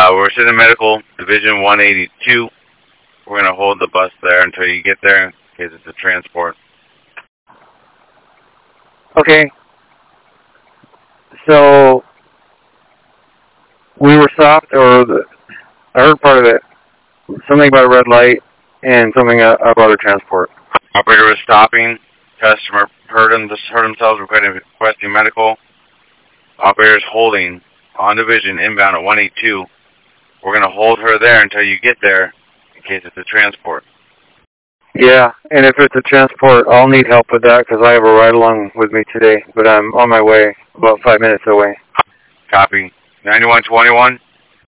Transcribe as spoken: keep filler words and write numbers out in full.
Uh, we're sitting in medical, division one eighty-two. We're going to hold the bus there until you get there in case it's a transport. Okay. So, we were stopped, or the, I heard part of it, something about a red light and something about a transport. Operator was stopping. Customer heard, him, heard themselves requesting, requesting medical. Operator's holding on division inbound at one eighty-two. We're going to hold her there until you get there in case it's a transport. Yeah, and if it's a transport, I'll need help with that because I have a ride-along with me today, but I'm on my way, about five minutes away. Copy. ninety-one twenty-one.